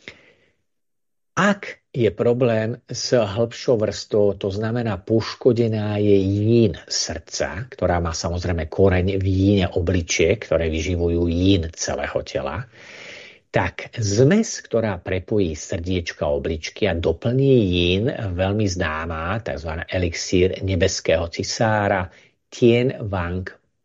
Ak je problém s hĺbšou vrstvou, to znamená poškodená je jín srdca, ktorá má samozrejme koreň v jíne obličiek, ktoré vyživujú jín celého tela, tak zmes, ktorá prepojí srdiečka a obličky a doplní jín, veľmi známá, tzv. Elixír nebeského cisára, Tien Wang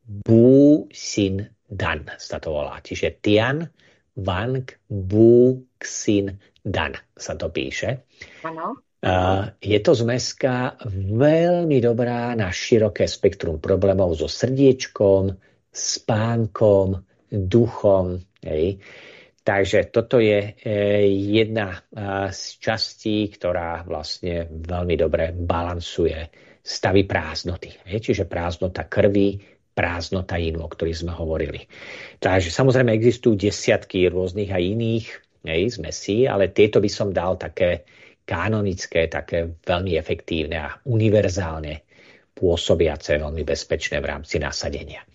Bu Xin Dan sa to volá. Čiže Tian Wang Bu Xin Dan sa to píše. Áno. Uh, je to zmeska veľmi dobrá na široké spektrum problémov so srdiečkom, spánkom, duchom. Hej. Takže toto je eh, jedna uh, z častí, ktorá vlastne veľmi dobre balansuje stavy prázdnoty. Hej. Čiže prázdnota krvi, prázdnota jínu, o ktorých sme hovorili. Takže samozrejme existujú desiatky rôznych a iných hej, zmesí, ale tieto by som dal také kanonické, také veľmi efektívne a univerzálne pôsobiace, veľmi bezpečné v rámci nasadenia.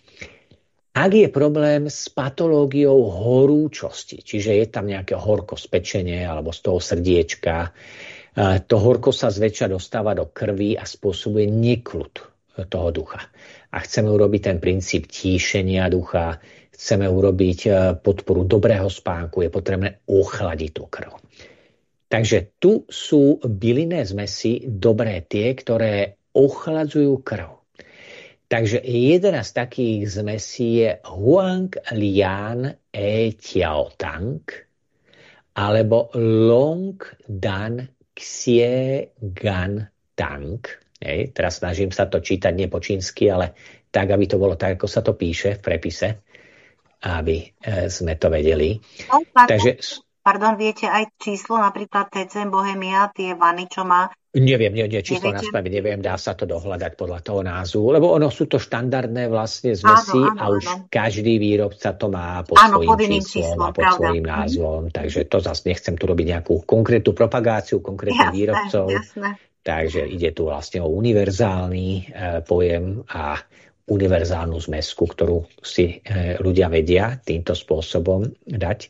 Ak je problém s patológiou horúčosti, čiže je tam nejaké horko z pečenie alebo z toho srdiečka, to horko sa zväčša dostáva do krvi a spôsobuje nekľud toho ducha. A chceme urobiť ten princíp tíšenia ducha, chceme urobiť podporu dobrého spánku, je potrebné ochladiť tú krv. Takže tu sú bylinné zmesy dobré tie, ktoré ochladzujú krv. Takže jedna z takých zmesí je Huang Lian E Tiao Tang alebo Long Dan Xie Gan Tang. Hej, teraz snažím sa to čítať nie po čínsky, ale tak, aby to bolo tak, ako sa to píše v prepise, aby sme to vedeli. No, pardon, Takže, pardon, viete aj číslo, napríklad té cé Bohemia, tie vany, čo má? Neviem, nie, nie, číslo na spamäť neviem, dá sa to dohľadať podľa toho názvu, lebo ono sú to štandardné vlastne zmesy áno, áno, a už áno. Každý výrobca to má pod áno, svojím pod číslom číslom, a pod pravda. Svojím názvom, takže to zase nechcem tu robiť nejakú konkrétnu propagáciu konkrétnych jasné, výrobcov. Jasné. Takže ide tu vlastne o univerzálny e, pojem a univerzálnu zmesku, ktorú si e, ľudia vedia týmto spôsobom dať.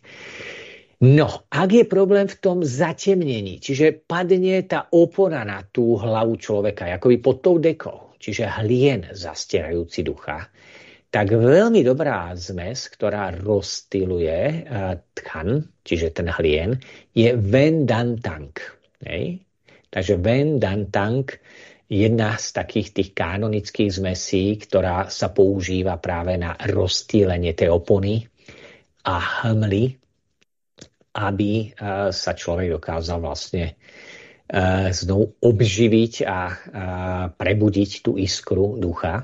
No, ak je problém v tom zatemnení, čiže padne tá opona na tú hlavu človeka, akoby pod tou dekou, čiže hlien zastierajúci ducha, tak veľmi dobrá zmes, ktorá rozstyluje uh, tchan, čiže ten hlien, je Wen Dan Tang. Hej? Takže Wen Dan Tang jedna z takých tých kanonických zmesí, ktorá sa používa práve na rozstýlenie tej opony a hmly, aby sa človek dokázal vlastne znovu obživiť a prebudiť tú iskru ducha.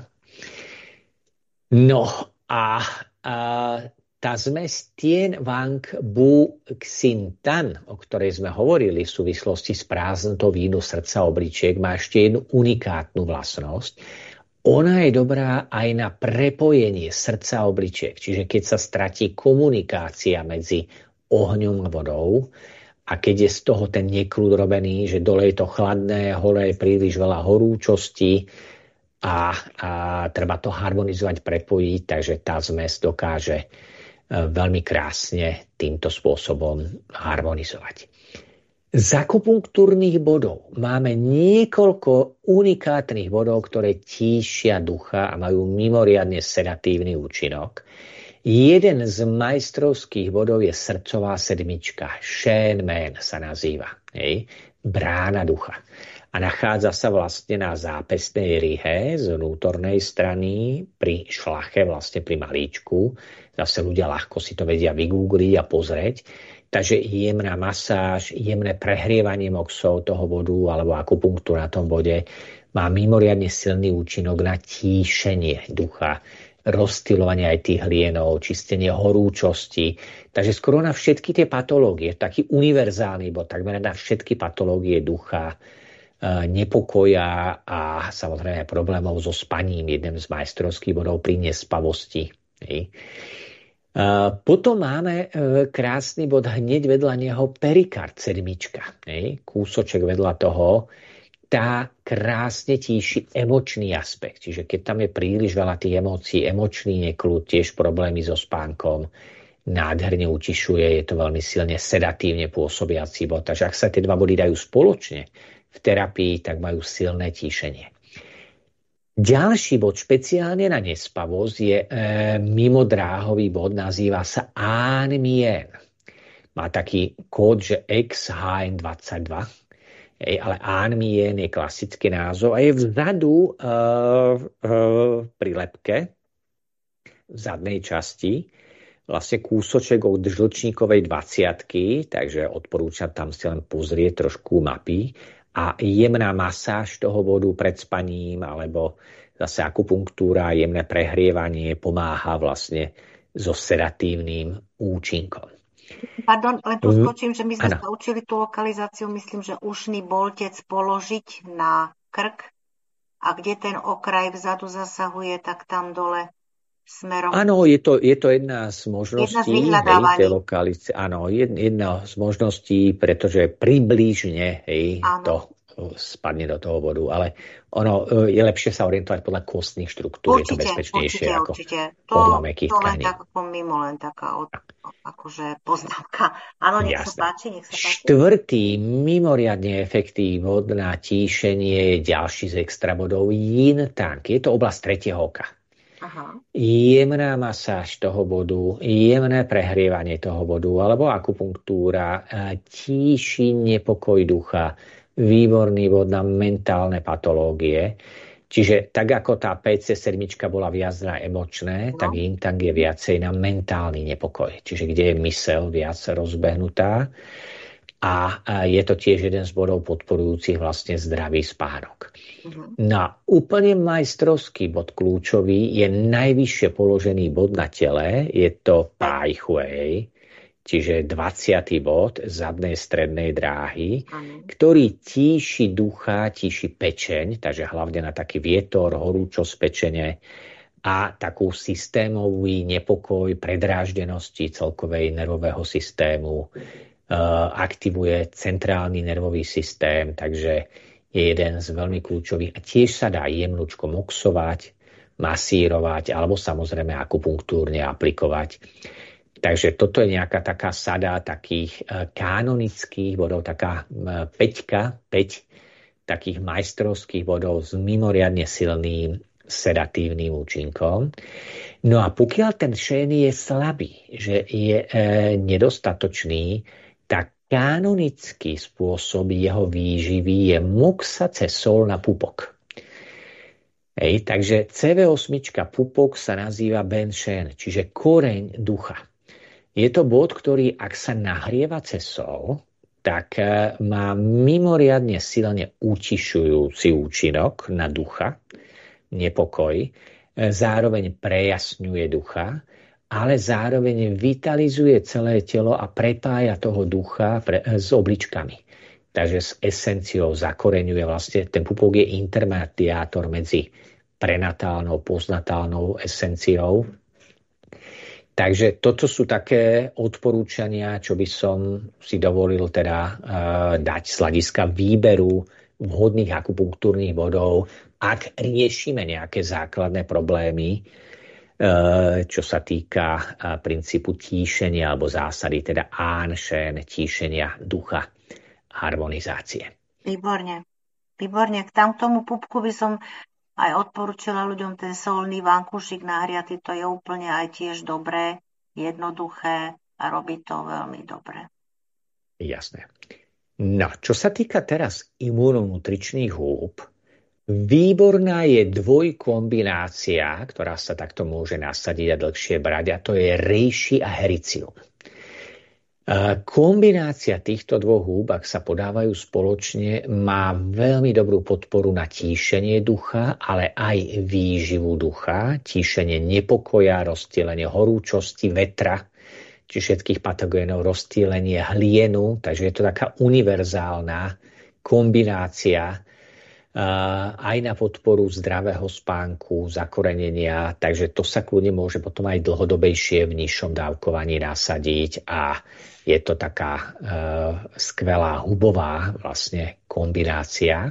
No a, a tá zmes Tien Wang Bu Xin Tan, o ktorej sme hovorili v súvislosti s prázdnotou vínu srdca obličiek, má ešte jednu unikátnu vlastnosť. Ona je dobrá aj na prepojenie srdca obličiek. Čiže keď sa stratí komunikácia medzi ohňom a vodou a keď je z toho ten nekľud robený, že dole je to chladné, hore je príliš veľa horúčosti, A, a treba to harmonizovať, prepojiť, takže tá zmes dokáže veľmi krásne týmto spôsobom harmonizovať. Z akupunktúrnych bodov máme niekoľko unikátnych bodov, ktoré tíšia ducha a majú mimoriadne sedatívny účinok. Jeden z majstrovských bodov je srdcová sedmička. Shen Men sa nazýva. Hej? Brána ducha. A nachádza sa vlastne na zápesnej rihe z vnútornej strany pri šlache, vlastne pri malíčku. Zase ľudia ľahko si to vedia vygoogliť a pozrieť. Takže jemná masáž, jemné prehrievanie moxov toho bodu alebo akupunktúra na tom bode má mimoriadne silný účinok na tíšenie ducha, rozstylovanie aj tých hlienov, čistenie horúčosti. Takže skoro na všetky tie patológie, taký univerzálny bod, takmer na všetky patológie ducha, nepokoja a samozrejme problémov so spaním, jedným z majstrovských bodov pri nespavosti. Potom máme krásny bod hneď vedľa neho perikard sedmička. Kúsoček vedľa toho, tá krásne tíši emočný aspekt. Čiže keď tam je príliš veľa tých emócií, emočný nekľud, tiež problémy so spánkom, nádherne utišuje, je to veľmi silne sedatívne pôsobiaci bod. Takže ak sa tie dva body dajú spoločne v terapii, tak majú silné tíšenie. Ďalší bod špeciálne na nespavosť je e, mimodráhový bod, nazýva sa An Mien. Má taký kód, že X H N dvadsaťdva, e, ale An Mien je klasický názov a je vzadu e, e, pri lebke, v zadnej časti, vlastne kúsoček od žlčníkovej dvadsiatky, takže odporúčam tam si len pozrieť trošku mapy. A jemná masáž toho bodu pred spaním, alebo zase akupunktúra, jemné prehrievanie pomáha vlastne so sedatívnym účinkom. Pardon, len tu skočím, že my sme sa učili tú lokalizáciu, myslím, že ušný boltec položiť na krk a kde ten okraj vzadu zasahuje, tak tam dole smerom. Áno, je to, je to jedna z možností hej, tej lokalice. Áno, jedna z možností, pretože približne hej, to spadne do toho bodu, ale ono je lepšie sa orientovať podľa kostných štruktúr, určite, je to bezpečnejšie určite, ako určite. podľa mäkkých tkaní. To len tak ako mimo, len taká od, akože poznámka. Áno, nech Jasne. sa páči, nech sa páči. Štvrtý mimoriadne efektívny bod na tíšenie je ďalší z extra bodov Yin Tang. Je to oblasť tretieho oka. Aha. Jemná masáž toho bodu, jemné prehrievanie toho bodu alebo akupunktúra tíši nepokoj ducha, výborný bod na mentálne patológie. Čiže tak ako tá pé cé sedem bola viac na emočné, no. tak Yin Tang je viacej na mentálny nepokoj. Čiže kde je myseľ viac rozbehnutá. A je to tiež jeden z bodov podporujúcich vlastne zdravý spánok. Uh-huh. No úplne majstrovský bod kľúčový je najvyššie položený bod na tele, je to Pai Hui, čiže dvadsiaty bod zadnej strednej dráhy, uh-huh. ktorý tíši ducha, tíši pečeň, takže hlavne na taký vietor, horúčosť pečene a takú systémový nepokoj, predráždenosti celkovej nervového systému. Aktivuje centrálny nervový systém, takže je jeden z veľmi kľúčových. A tiež sa dá jemnúčko moxovať, masírovať alebo samozrejme akupunktúrne aplikovať. Takže toto je nejaká taká sada takých kanonických bodov, taká päťka, päť takých majstrovských bodov s mimoriadne silným sedatívnym účinkom. No a pokiaľ ten šén je slabý, že je e, nedostatočný, tak kanonický spôsob jeho výživy je moxa cez sol na pupok. Hej, takže cé vé osem pupok sa nazýva Ben Shen, čiže koreň ducha. Je to bod, ktorý, ak sa nahrieva cez sol, tak má mimoriadne silne utišujúci účinok na ducha, nepokoj, zároveň prejasňuje ducha, ale zároveň vitalizuje celé telo a prepája toho ducha pre, s obličkami. Takže s esenciou zakoreňuje vlastne, ten pupok je intermediátor medzi prenatálnou, postnatálnou esenciou. Takže toto sú také odporúčania, čo by som si dovolil teda uh, dať z hľadiska výberu vhodných akupunktúrnych bodov, ak riešime nejaké základné problémy, čo sa týka princípu tíšenia alebo zásady, teda An Shen, tíšenia ducha, harmonizácie. Výborne. Výborne. Tam k tomu pupku by som aj odporúčila ľuďom ten solný vankúšik nahriaty. To je úplne aj tiež dobré, jednoduché a robí to veľmi dobre. Jasné. No, čo sa týka teraz imunonutričných húb, výborná je dvojkombinácia, ktorá sa takto môže nasadiť a dlhšie brať, a to je reishi a hericium. Kombinácia týchto dvoch húb, ak sa podávajú spoločne, má veľmi dobrú podporu na tíšenie ducha, ale aj výživu ducha, tíšenie nepokoja, rozptýlenie horúčosti, vetra, či všetkých patogénov, rozptýlenie hlienu, takže je to taká univerzálna kombinácia aj na podporu zdravého spánku, zakorenenia, takže to sa kľudne môže potom aj dlhodobejšie v nižšom dávkovaní nasadiť a je to taká uh, skvelá hubová vlastne kombinácia.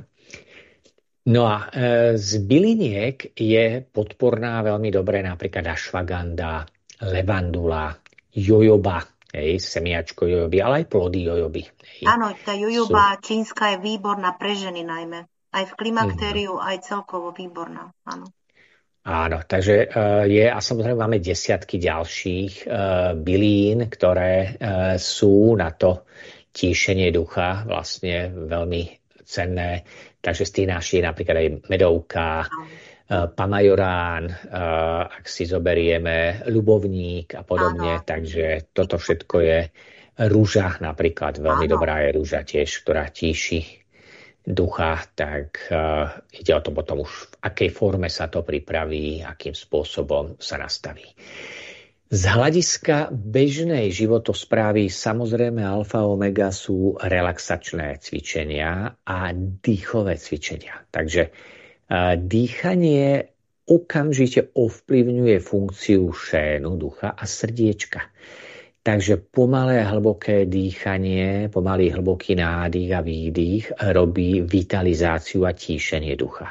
No a uh, z byliniek je podporná veľmi dobré napríklad ashwagandha, levandula, jojoba, hej, semiačko jojoby, ale aj plody jojoby. Hej. Áno, tá jojoba sú... čínska je výborná pre ženy najmä. Aj v klimaktériu, mm. aj celkovo výborná. Áno. Áno, takže uh, je, a samozrejme máme desiatky ďalších uh, bylín, ktoré uh, sú na to tíšenie ducha vlastne veľmi cenné. Takže z tých našich napríklad aj medovka, uh, pamajorán, uh, ak si zoberieme ľubovník a podobne. Áno. Takže toto všetko je rúža napríklad. Veľmi Áno. dobrá je rúža tiež, ktorá tíši ducha, tak uh, ide o to potom už, v akej forme sa to pripraví, akým spôsobom sa nastaví. Z hľadiska bežnej životosprávy samozrejme alfa a omega sú relaxačné cvičenia a dýchové cvičenia. Takže uh, dýchanie okamžite ovplyvňuje funkciu šénu, ducha a srdiečka. Takže pomalé hlboké dýchanie, pomalý hlboký nádych a výdych robí vitalizáciu a tíšenie ducha.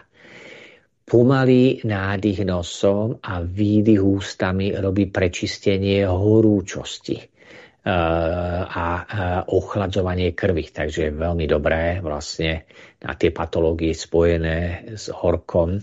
Pomalý nádych nosom a výdych ústami robí prečistenie horúčosti a ochladzovanie krvi. Takže je veľmi dobré vlastne na tie patológie spojené s horkom.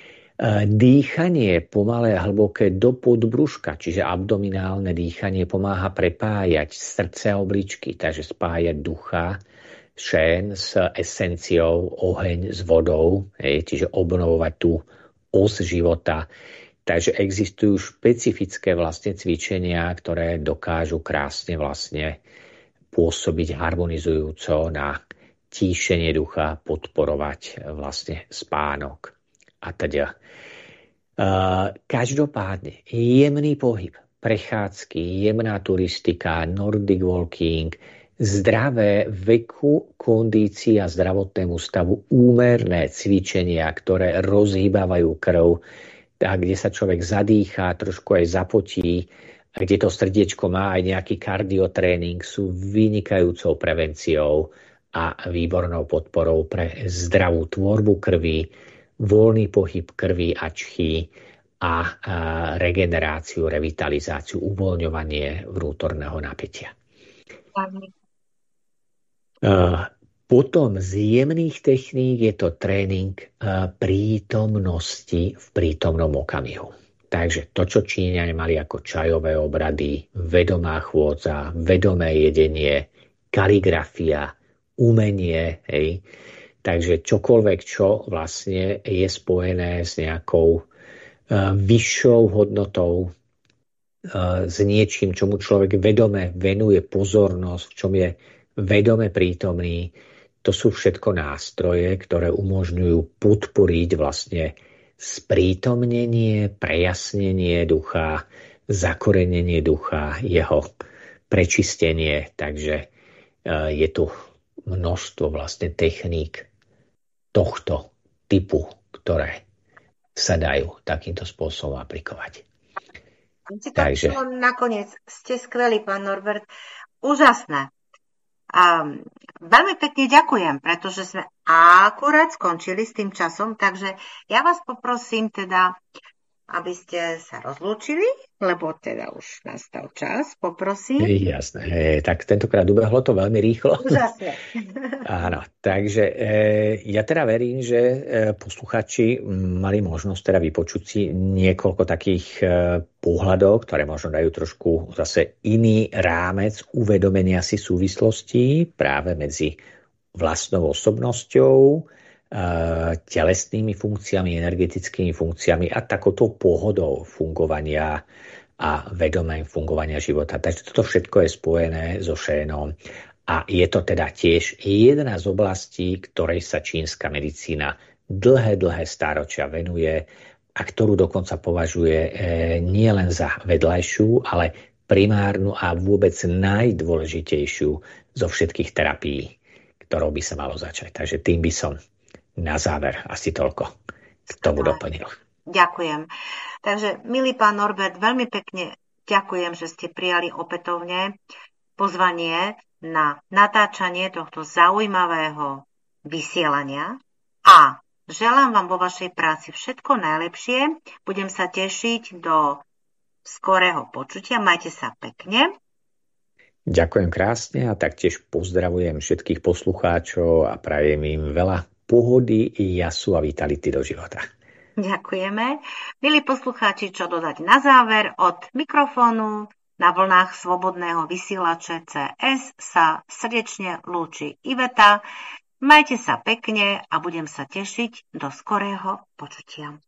Dýchanie pomalé a hlboké do podbruška, čiže abdominálne dýchanie pomáha prepájať srdce a obličky, takže spájať ducha, šén s esenciou, oheň s vodou, hej, čiže obnovovať tú os života. Takže existujú špecifické vlastne cvičenia, ktoré dokážu krásne vlastne pôsobiť harmonizujúco na tíšenie ducha, podporovať vlastne spánok. A teda. Uh, každopádne jemný pohyb, prechádzky, jemná turistika, nordic walking, zdravé veku, kondícii a zdravotnému stavu úmerné cvičenia, ktoré rozhýbavajú krv, tak, kde sa človek zadýchá, trošku aj zapotí, a kde to srdiečko má aj nejaký kardiotréning, sú vynikajúcou prevenciou a výbornou podporou pre zdravú tvorbu krvi, voľný pohyb krvi a čchy a regeneráciu, revitalizáciu, uvoľňovanie vnútorného napätia. Potom z jemných techník je to tréning prítomnosti v prítomnom okamihu. Takže to, čo Číňania mali ako čajové obrady, vedomá chôdza, vedomé jedenie, kaligrafia, umenie, hej, Takže čokoľvek, čo vlastne je spojené s nejakou uh, vyššou hodnotou, uh, s niečím, čomu človek vedome venuje pozornosť, v čom je vedome prítomný, to sú všetko nástroje, ktoré umožňujú podporiť vlastne sprítomnenie, prejasnenie ducha, zakorenenie ducha, jeho prečistenie. Takže uh, je tu množstvo vlastne techník tohto typu, ktoré sa dajú takýmto spôsobom aplikovať. Takže nakoniec ste skvelí, pán Norbert. Úžasné. A veľmi pekne ďakujem, pretože sme akurát skončili s tým časom, takže ja vás poprosím teda, aby ste sa rozlúčili, lebo teda už nastal čas, poprosím. Jasné, tak tentokrát ubehlo to veľmi rýchlo. Úžasne. Áno, takže e, ja teda verím, že e, posluchači mali možnosť teda vypočuť si niekoľko takých e, pohľadov, ktoré možno dajú trošku zase iný rámec uvedomenia si súvislostí práve medzi vlastnou osobnosťou, telesnými funkciami, energetickými funkciami a takouto pohodou fungovania a vedomým fungovania života. Takže toto všetko je spojené so šénom a je to teda tiež jedna z oblastí, ktorej sa čínska medicína dlhé, dlhé stáročia venuje a ktorú dokonca považuje nie len za vedľajšiu, ale primárnu a vôbec najdôležitejšiu zo všetkých terapií, ktorou by sa malo začať. Takže tým by som na záver asi toľko k tomu doplnil. Ďakujem. Takže, milý pán Norbert, veľmi pekne ďakujem, že ste prijali opätovne pozvanie na natáčanie tohto zaujímavého vysielania a želám vám vo vašej práci všetko najlepšie. Budem sa tešiť do skorého počutia. Majte sa pekne. Ďakujem krásne a taktiež pozdravujem všetkých poslucháčov a prajem im veľa pohody, jasu a vitality do života. Ďakujeme. Milí poslucháči, čo dodať na záver? Od mikrofónu na vlnách slobodného vysielače cé es sa srdečne lúči Iveta. Majte sa pekne a budem sa tešiť do skorého počutia.